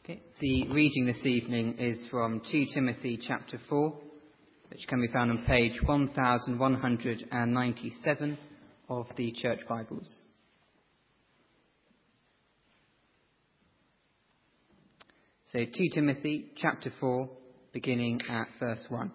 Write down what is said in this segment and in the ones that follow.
Okay. The reading this evening is from 2 Timothy chapter 4, which can be found on page 1197 of the Church Bibles. So 2 Timothy chapter 4, beginning at verse 1.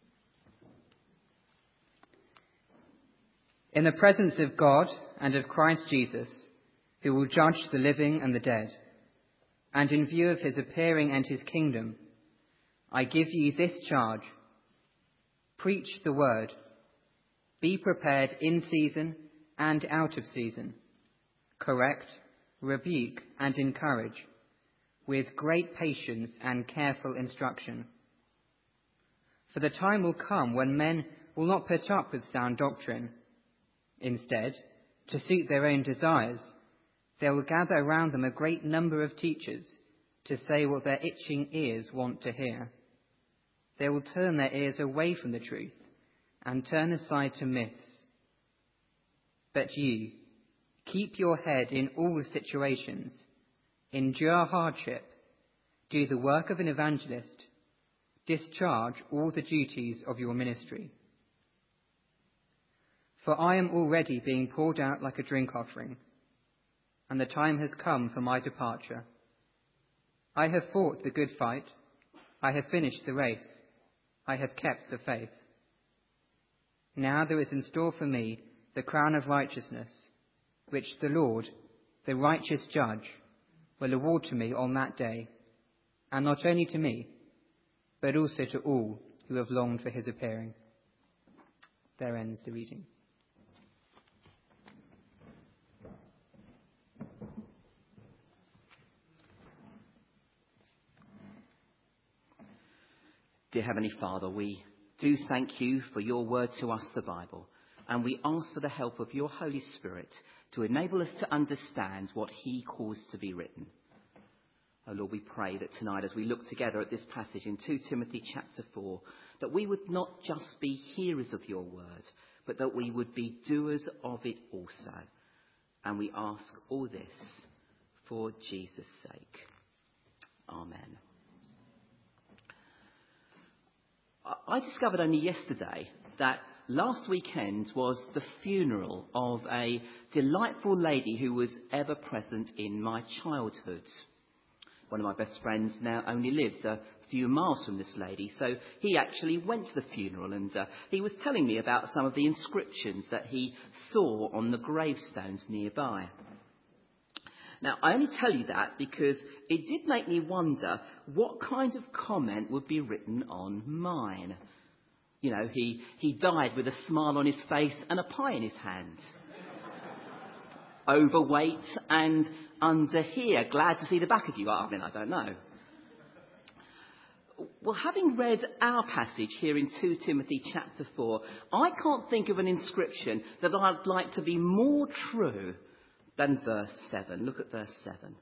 In the presence of God and of Christ Jesus, who will judge the living and the dead, and in view of his appearing and his kingdom, I give you this charge. Preach the word. Be prepared in season and out of season. Correct, rebuke, and encourage, with great patience and careful instruction. For the time will come when men will not put up with sound doctrine. Instead, to suit their own desires, they will gather around them a great number of teachers to say what their itching ears want to hear. They will turn their ears away from the truth and turn aside to myths. But you, keep your head in all situations, endure hardship, do the work of an evangelist, discharge all the duties of your ministry. For I am already being poured out like a drink offering, and the time has come for my departure. I have fought the good fight. I have finished the race. I have kept the faith. Now there is in store for me the crown of righteousness, which the Lord, the righteous judge, will award to me on that day, and not only to me, but also to all who have longed for his appearing. There ends the reading. Dear Heavenly Father, we do thank you for your word to us, the Bible, and we ask for the help of your Holy Spirit to enable us to understand what he calls to be written. Oh Lord, we pray that tonight as we look together at this passage in 2 Timothy chapter 4, that we would not just be hearers of your word, but that we would be doers of it also. And we ask all this for Jesus' sake. Amen. I discovered only yesterday that last weekend was the funeral of a delightful lady who was ever present in my childhood. One of my best friends now only lives a few miles from this lady, so he actually went to the funeral and he was telling me about some of the inscriptions that he saw on the gravestones nearby. Now, I only tell you that because it did make me wonder what kind of comment would be written on mine. You know, he died with a smile on his face and a pie in his hand. Overweight and under here. Glad to see the back of you. I mean, I don't know. Well, having read our passage here in 2 Timothy chapter 4, I can't think of an inscription that I'd like to be more true than verse 7. Look at verse 7.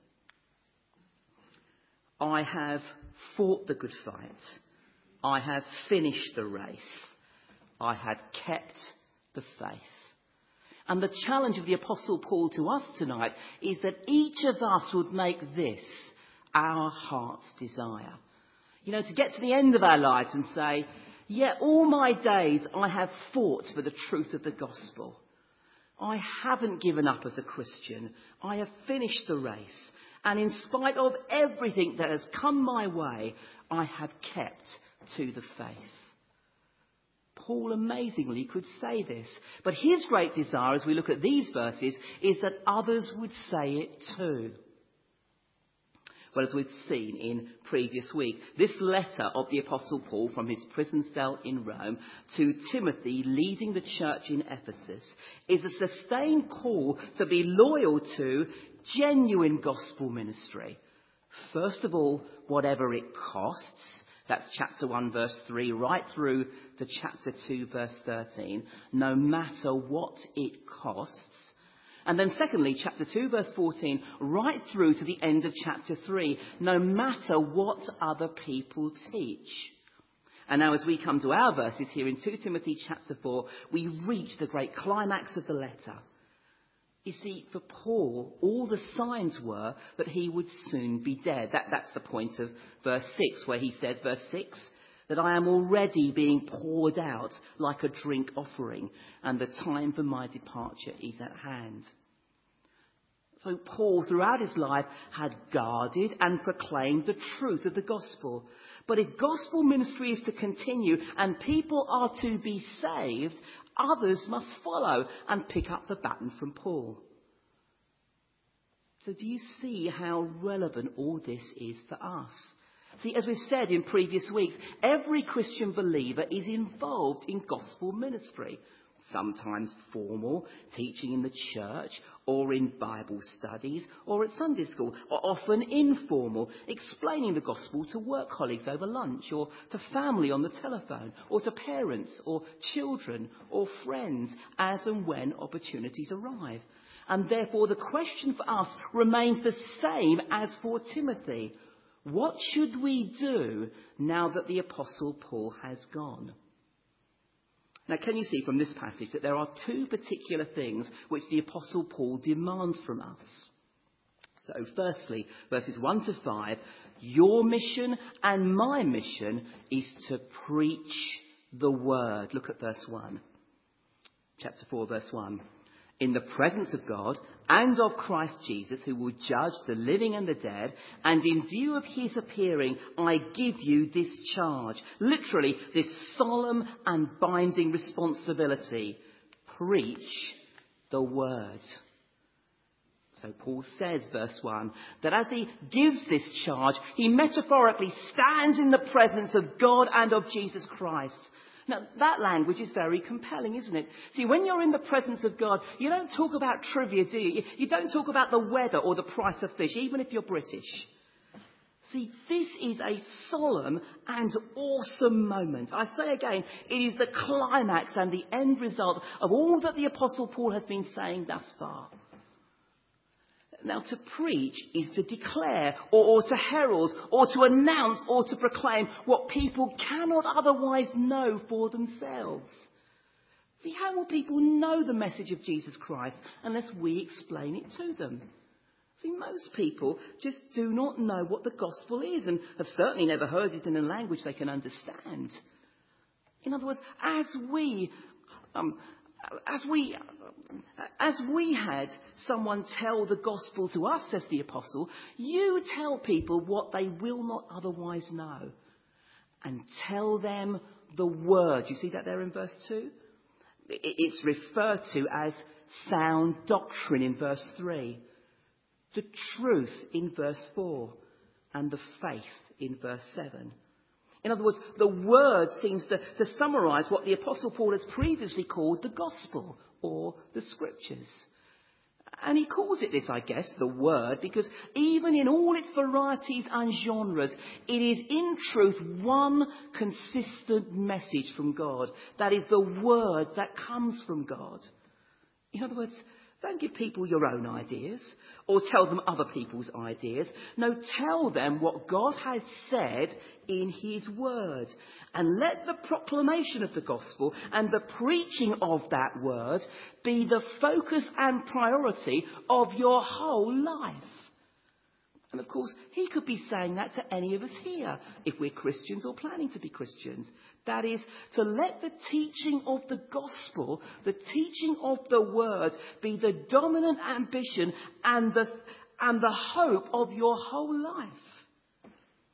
I have fought the good fight. I have finished the race. I have kept the faith. And the challenge of the Apostle Paul to us tonight is that each of us would make this our heart's desire. You know, to get to the end of our lives and say, yeah, all my days I have fought for the truth of the gospel. I haven't given up as a Christian. I have finished the race. And in spite of everything that has come my way, I have kept to the faith. Paul amazingly could say this. But his great desire, as we look at these verses, is that others would say it too. Well, as we've seen in previous week, this letter of the Apostle Paul from his prison cell in Rome to Timothy, leading the church in Ephesus, is a sustained call to be loyal to genuine gospel ministry. First of all, whatever it costs. That's chapter 1, verse 3, right through to chapter 2, verse 13. No matter what it costs. And then secondly, chapter 2, verse 14, right through to the end of chapter 3, no matter what other people teach. And now as we come to our verses here in 2 Timothy chapter 4, we reach the great climax of the letter. You see, for Paul, all the signs were that he would soon be dead. That's the point of verse 6, where he says, verse 6, that I am already being poured out like a drink offering, and the time for my departure is at hand. So Paul, throughout his life, had guarded and proclaimed the truth of the gospel. But if gospel ministry is to continue and people are to be saved, others must follow and pick up the baton from Paul. So do you see how relevant all this is for us? See, as we've said in previous weeks, every Christian believer is involved in gospel ministry. Sometimes formal, teaching in the church, or in Bible studies, or at Sunday school, or often informal, explaining the gospel to work colleagues over lunch, or to family on the telephone, or to parents, or children, or friends, as and when opportunities arrive. And therefore the question for us remains the same as for Timothy. What should we do now that the Apostle Paul has gone? Now, can you see from this passage that there are two particular things which the Apostle Paul demands from us? So, firstly, verses 1 to 5, your mission and my mission is to preach the word. Look at verse 1. Chapter 4, verse 1. In the presence of God and of Christ Jesus, who will judge the living and the dead, and in view of his appearing, I give you this charge. Literally, this solemn and binding responsibility. Preach the word. So Paul says, verse 1, that as he gives this charge, he metaphorically stands in the presence of God and of Jesus Christ. Now, that language is very compelling, isn't it? See, when you're in the presence of God, you don't talk about trivia, do you? You don't talk about the weather or the price of fish, even if you're British. See, this is a solemn and awesome moment. I say again, it is the climax and the end result of all that the Apostle Paul has been saying thus far. Now, to preach is to declare or to herald or to announce or to proclaim what people cannot otherwise know for themselves. See, how will people know the message of Jesus Christ unless we explain it to them? See, most people just do not know what the gospel is and have certainly never heard it in a language they can understand. In other words, as we had someone tell the gospel to us, says the apostle, you tell people what they will not otherwise know. And tell them the word. You see that there in verse 2? It's referred to as sound doctrine in verse 3. The truth in verse 4. And the faith in verse 7. In other words, the word seems to summarise what the Apostle Paul has previously called the gospel or the scriptures. And he calls it this, I guess, the word, because even in all its varieties and genres, it is in truth one consistent message from God. That is the word that comes from God. In other words, don't give people your own ideas or tell them other people's ideas. No, tell them what God has said in his word. And let the proclamation of the gospel and the preaching of that word be the focus and priority of your whole life. And of course, he could be saying that to any of us here, if we're Christians or planning to be Christians. That is, to let the teaching of the gospel, the teaching of the word, be the dominant ambition and the hope of your whole life.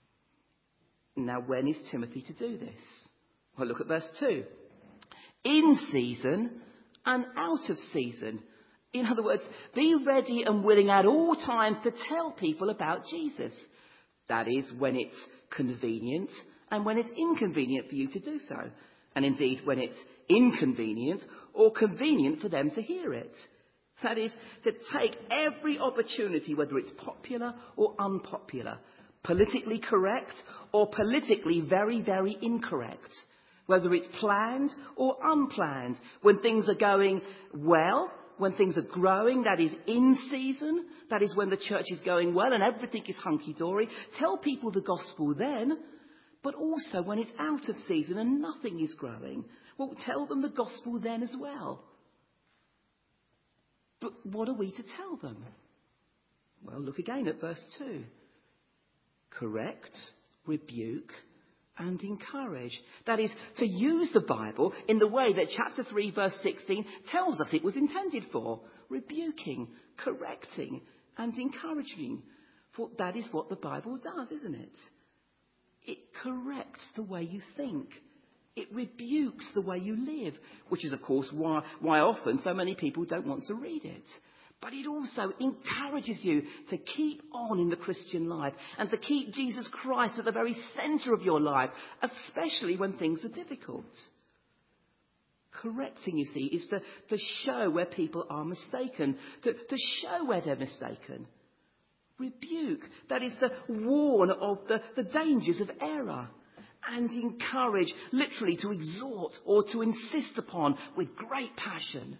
Now, when is Timothy to do this? Well, look at verse 2. In season and out of season. In other words, be ready and willing at all times to tell people about Jesus. That is, when it's convenient and when it's inconvenient for you to do so. And indeed, when it's inconvenient or convenient for them to hear it. That is, to take every opportunity, whether it's popular or unpopular, politically correct or politically very, very incorrect. Whether it's planned or unplanned, when things are going well, when things are growing, that is in season, that is when the church is going well and everything is hunky-dory. Tell people the gospel then, but also when it's out of season and nothing is growing. Well, tell them the gospel then as well. But what are we to tell them? Well, look again at verse 2. Correct, rebuke, and encourage. That is, to use the Bible in the way that chapter 3, verse 16 tells us it was intended for. Rebuking, correcting, and encouraging. For that is what the Bible does, isn't it? It corrects the way you think. It rebukes the way you live, which is, of course, why often so many people don't want to read it. But it also encourages you to keep on in the Christian life and to keep Jesus Christ at the very centre of your life, especially when things are difficult. Correcting, you see, is to show where people are mistaken, to show where they're mistaken. Rebuke, that is to warn of the dangers of error. And encourage, literally to exhort or to insist upon with great passion.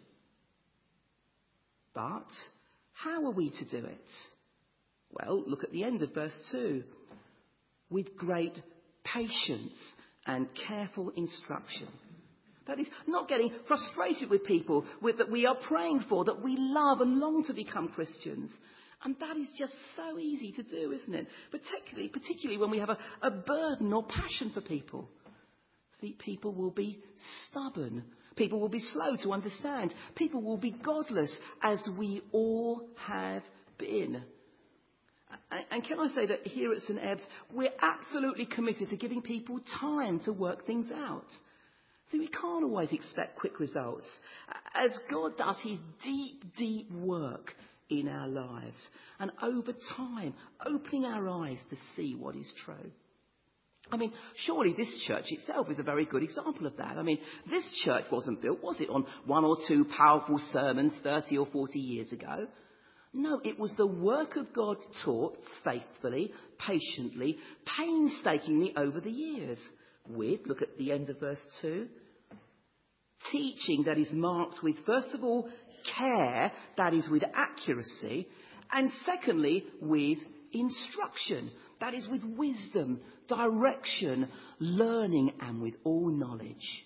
But how are we to do it? Well, look at the end of verse 2. With great patience and careful instruction. That is, not getting frustrated with people that we are praying for, that we love and long to become Christians. And that is just so easy to do, isn't it? Particularly when we have a burden or passion for people. See, people will be stubborn. People will be slow to understand. People will be godless, as we all have been. And can I say that here at St Ebbe's, we're absolutely committed to giving people time to work things out. See, we can't always expect quick results. As God does his deep, deep work in our lives, and over time opening our eyes to see what is true. I mean, surely this church itself is a very good example of that. I mean, this church wasn't built, was it, on one or two powerful sermons 30 or 40 years ago? No, it was the work of God taught faithfully, patiently, painstakingly over the years. With, look at the end of verse 2, teaching that is marked with, first of all, care, that is with accuracy, and secondly with instruction, that is with wisdom, direction, learning, and with all knowledge.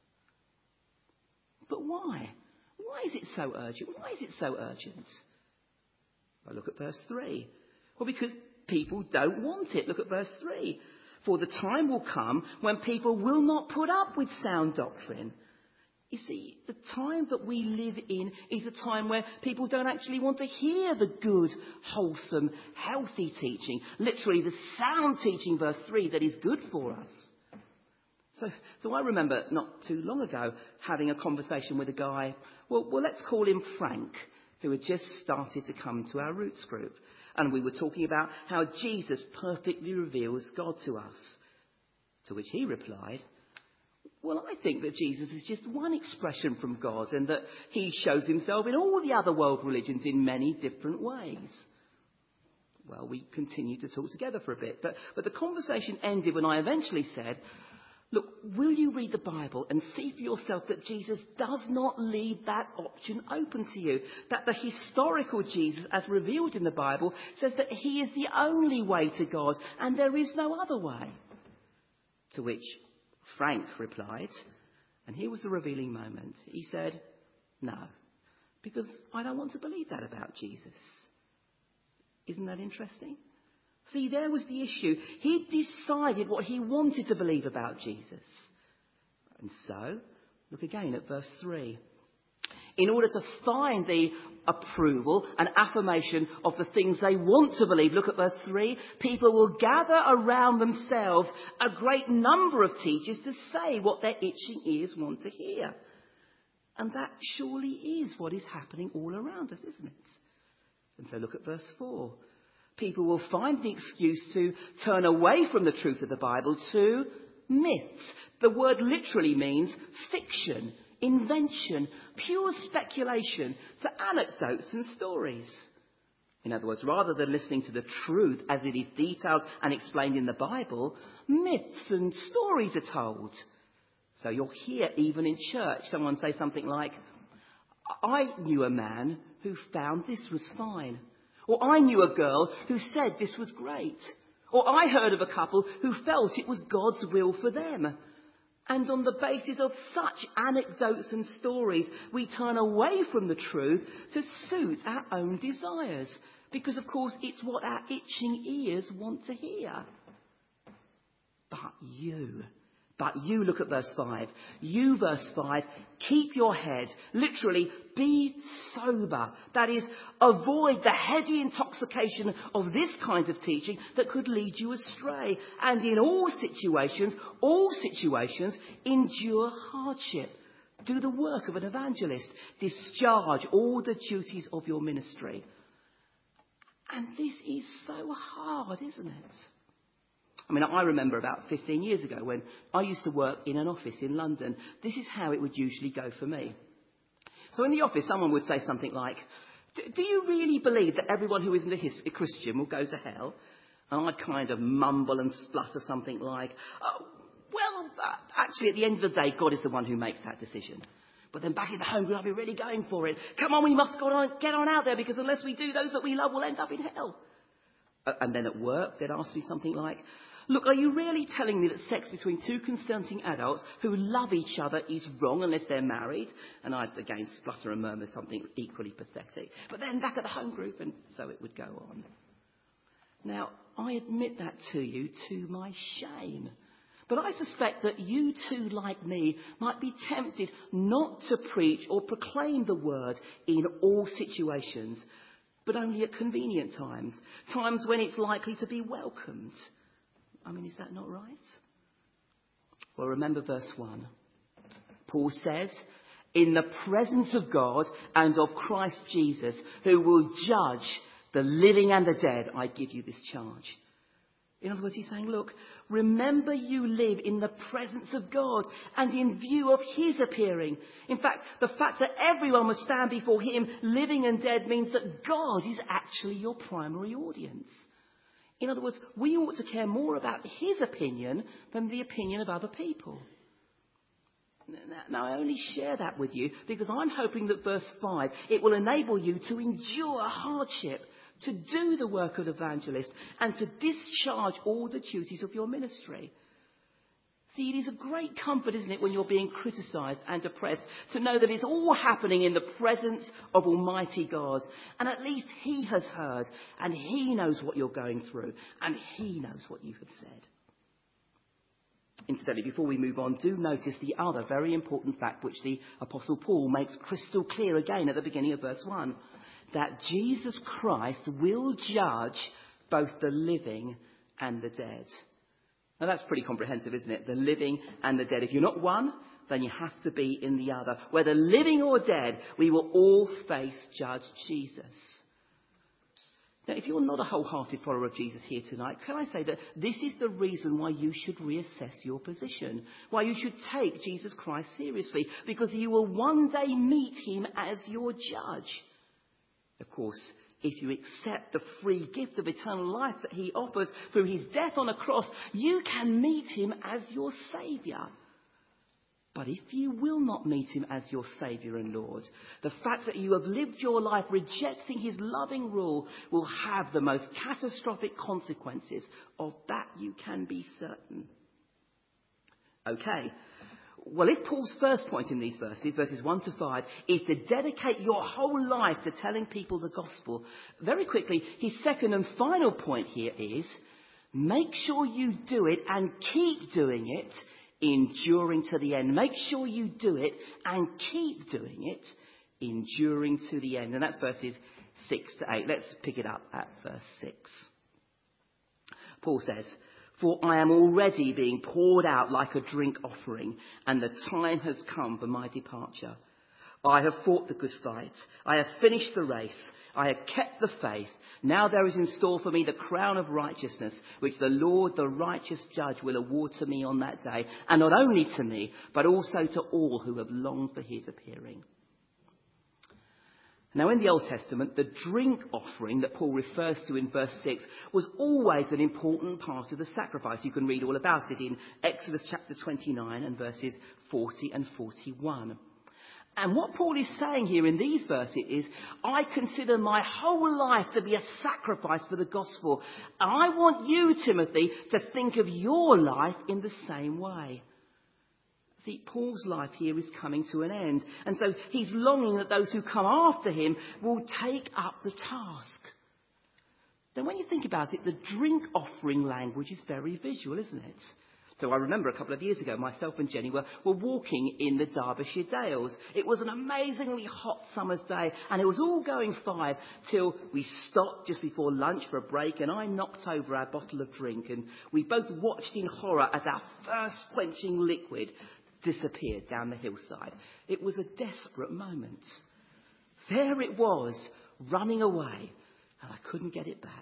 But why? Why is it so urgent? Why is it so urgent? Well, look at verse 3. Well, because people don't want it. Look at verse 3. For the time will come when people will not put up with sound doctrine. You see, the time that we live in is a time where people don't actually want to hear the good, wholesome, healthy teaching. Literally the sound teaching, verse 3, that is good for us. So I remember not too long ago having a conversation with a guy, well, let's call him Frank, who had just started to come to our Roots group. And we were talking about how Jesus perfectly reveals God to us. To which he replied, well, I think that Jesus is just one expression from God and that he shows himself in all the other world religions in many different ways. Well, we continued to talk together for a bit, but the conversation ended when I eventually said, look, will you read the Bible and see for yourself that Jesus does not leave that option open to you? That the historical Jesus, as revealed in the Bible, says that he is the only way to God and there is no other way. To which Frank replied, and here was the revealing moment. He said, no, because I don't want to believe that about Jesus. Isn't that interesting? See, there was the issue. He decided what he wanted to believe about Jesus. And so, look again at verse 3. In order to find the approval and affirmation of the things they want to believe, look at verse 3, people will gather around themselves a great number of teachers to say what their itching ears want to hear. And that surely is what is happening all around us, isn't it? And so look at verse 4. People will find the excuse to turn away from the truth of the Bible to myths. The word literally means fiction, invention, pure speculation, to anecdotes and stories. In other words, rather than listening to the truth as it is detailed and explained in the Bible, myths and stories are told. So you'll hear even in church someone say something like, I knew a man who found this was fine. Or I knew a girl who said this was great. Or I heard of a couple who felt it was God's will for them. And on the basis of such anecdotes and stories, we turn away from the truth to suit our own desires. Because, of course, it's what our itching ears want to hear. But you, look at verse 5. You, verse 5, keep your head. Literally, be sober. That is, avoid the heady intoxication of this kind of teaching that could lead you astray. And in all situations, endure hardship. Do the work of an evangelist. Discharge all the duties of your ministry. And this is so hard, isn't it? I mean, I remember about 15 years ago when I used to work in an office in London. This is how it would usually go for me. So in the office, someone would say something like, do you really believe that everyone who isn't a Christian will go to hell? And I'd kind of mumble and splutter something like, actually, at the end of the day, God is the one who makes that decision. But then back in the home group, I'd be really going for it. Come on, we must get on out there, because unless we do, those that we love will end up in hell. And then at work, they'd ask me something like, look, are you really telling me that sex between two consenting adults who love each other is wrong unless they're married? And I'd again splutter and murmur something equally pathetic. But then back at the home group, and so it would go on. Now, I admit that to you to my shame. But I suspect that you too, like me, might be tempted not to preach or proclaim the word in all situations, but only at convenient times, times when it's likely to be welcomed. I mean, is that not right? Well, remember verse 1. Paul says, in the presence of God and of Christ Jesus, who will judge the living and the dead, I give you this charge. In other words, he's saying, look, remember you live in the presence of God and in view of his appearing. In fact, the fact that everyone must stand before him, living and dead, means that God is actually your primary audience. In other words, we ought to care more about his opinion than the opinion of other people. Now, I only share that with you because I'm hoping that verse 5, it will enable you to endure hardship, to do the work of evangelist, and to discharge all the duties of your ministry. See, it is a great comfort, isn't it, when you're being criticised and oppressed, to know that it's all happening in the presence of Almighty God. And at least he has heard, and he knows what you're going through, and he knows what you have said. Incidentally, before we move on, do notice the other very important fact which the Apostle Paul makes crystal clear again at the beginning of verse 1. That Jesus Christ will judge both the living and the dead. Now that's pretty comprehensive, isn't it? The living and the dead. If you're not one, then you have to be in the other. Whether living or dead, we will all face Judge Jesus. Now, if you're not a wholehearted follower of Jesus here tonight, can I say that this is the reason why you should reassess your position, why you should take Jesus Christ seriously, because you will one day meet him as your judge. Of course, if you accept the free gift of eternal life that he offers through his death on a cross, you can meet him as your Saviour. But if you will not meet him as your Saviour and Lord, the fact that you have lived your life rejecting his loving rule will have the most catastrophic consequences. Of that you can be certain. Okay. Well, if Paul's first point in these verses 1 to 5, is to dedicate your whole life to telling people the gospel, very quickly, his second and final point here is, make sure you do it and keep doing it, enduring to the end. Make sure you do it and keep doing it, enduring to the end. And that's verses 6 to 8. Let's pick it up at verse 6. Paul says, for I am already being poured out like a drink offering, and the time has come for my departure. I have fought the good fight. I have finished the race. I have kept the faith. Now there is in store for me the crown of righteousness, which the Lord, the righteous judge, will award to me on that day. And not only to me, but also to all who have longed for his appearing. Now, in the Old Testament, the drink offering that Paul refers to in verse 6 was always an important part of the sacrifice. You can read all about it in Exodus chapter 29 and verses 40 and 41. And what Paul is saying here in these verses is, I consider my whole life to be a sacrifice for the gospel. And I want you, Timothy, to think of your life in the same way. See, Paul's life here is coming to an end. And so he's longing that those who come after him will take up the task. Then when you think about it, the drink offering language is very visual, isn't it? So I remember a couple of years ago, myself and Jenny were walking in the Derbyshire Dales. It was an amazingly hot summer's day, and it was all going fine till we stopped just before lunch for a break, and I knocked over our bottle of drink, and we both watched in horror as our thirst-quenching liquid disappeared down the hillside. It was a desperate moment. There it was, running away, and I couldn't get it back.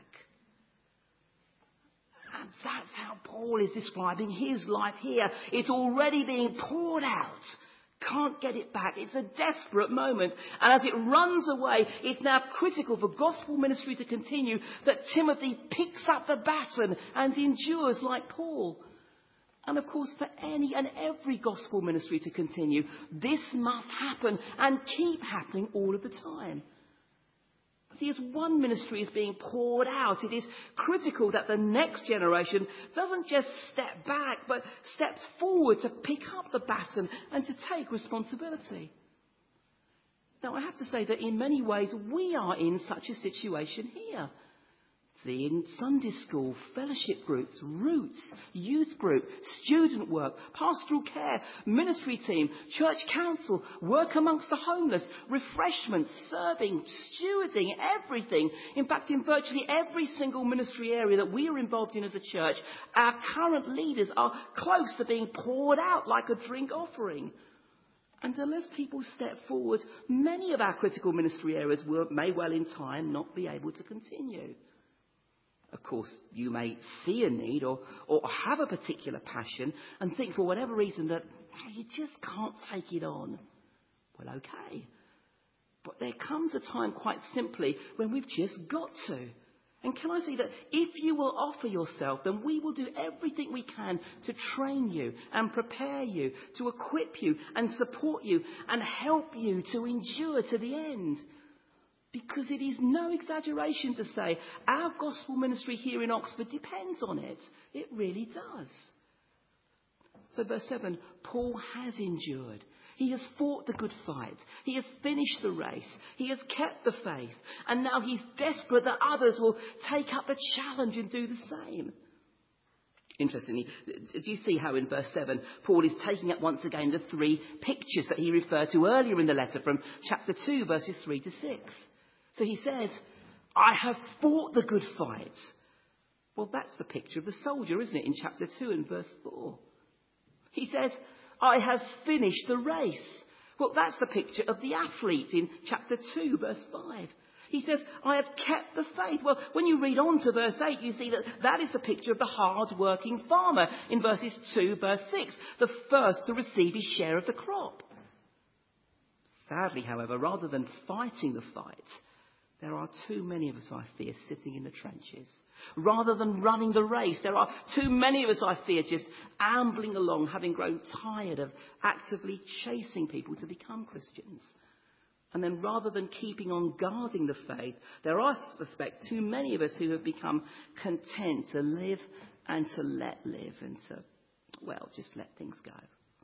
And that's how Paul is describing his life here. It's already being poured out. Can't get it back. It's a desperate moment. And as it runs away, it's now critical for gospel ministry to continue that Timothy picks up the baton and endures like Paul. And of course, for any and every gospel ministry to continue, this must happen and keep happening all of the time. See, as one ministry is being poured out, it is critical that the next generation doesn't just step back, but steps forward to pick up the baton and to take responsibility. Now, I have to say that in many ways, we are in such a situation here. See, in Sunday school, fellowship groups, roots, youth group, student work, pastoral care, ministry team, church council, work amongst the homeless, refreshments, serving, stewarding, everything. In fact, in virtually every single ministry area that we are involved in as a church, our current leaders are close to being poured out like a drink offering. And unless people step forward, many of our critical ministry areas may well in time not be able to continue. Of course, you may see a need or have a particular passion and think for whatever reason that you just can't take it on. Well, okay. But there comes a time, quite simply, when we've just got to. And can I say that if you will offer yourself, then we will do everything we can to train you and prepare you, to equip you and support you and help you to endure to the end. Because it is no exaggeration to say our gospel ministry here in Oxford depends on it. It really does. So verse 7, Paul has endured. He has fought the good fight. He has finished the race. He has kept the faith. And now he's desperate that others will take up the challenge and do the same. Interestingly, do you see how in verse 7, Paul is taking up once again the three pictures that he referred to earlier in the letter from chapter 2, verses 3 to 6. So he says, I have fought the good fight. Well, that's the picture of the soldier, isn't it, in chapter 2 and verse 4. He says, I have finished the race. Well, that's the picture of the athlete in chapter 2, verse 5. He says, I have kept the faith. Well, when you read on to verse 8, you see that that is the picture of the hard-working farmer in verses 2, verse 6, the first to receive his share of the crop. Sadly, however, rather than fighting the fight, there are too many of us, I fear, sitting in the trenches. Rather than running the race, there are too many of us, I fear, just ambling along, having grown tired of actively chasing people to become Christians. And then rather than keeping on guarding the faith, there are, I suspect, too many of us who have become content to live and to let live and to, well, just let things go.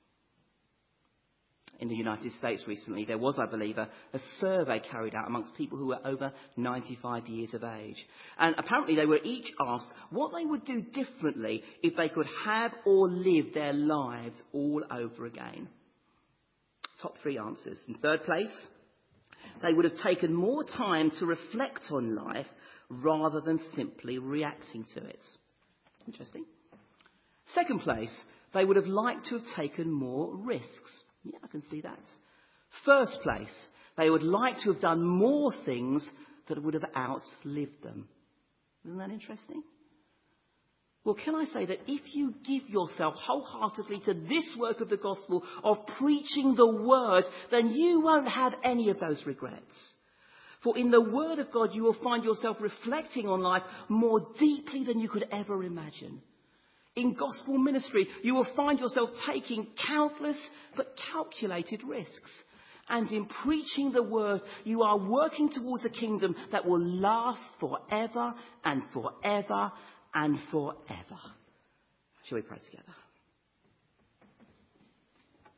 In the United States recently, there was, I believe, a survey carried out amongst people who were over 95 years of age. And apparently they were each asked what they would do differently if they could have or live their lives all over again. Top three answers. In third place, they would have taken more time to reflect on life rather than simply reacting to it. Interesting. Second place, they would have liked to have taken more risks. Yeah, I can see that. First place, they would like to have done more things that would have outlived them. Isn't that interesting? Well, can I say that if you give yourself wholeheartedly to this work of the gospel of preaching the word, then you won't have any of those regrets. For in the word of God, you will find yourself reflecting on life more deeply than you could ever imagine. In gospel ministry, you will find yourself taking countless but calculated risks. And in preaching the word, you are working towards a kingdom that will last forever and forever and forever. Shall we pray together?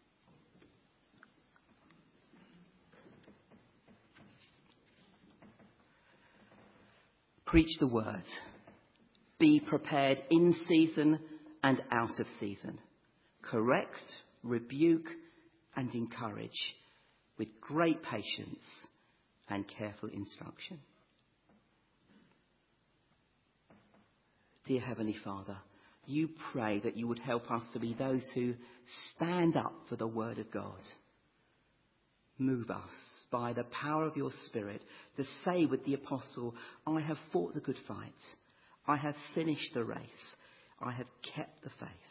Preach the word. Be prepared in season and out of season. Correct, rebuke and encourage with great patience and careful instruction. Dear Heavenly Father, you pray that you would help us to be those who stand up for the word of God. Move us by the power of your Spirit to say with the apostle, I have fought the good fight. I have finished the race. I have kept the faith.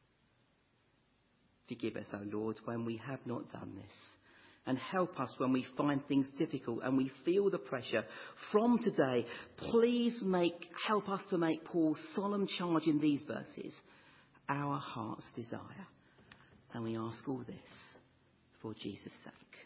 Forgive us, O Lord, when we have not done this. And help us when we find things difficult and we feel the pressure. From today, please help us to make Paul's solemn charge in these verses our heart's desire. And we ask all this for Jesus' sake.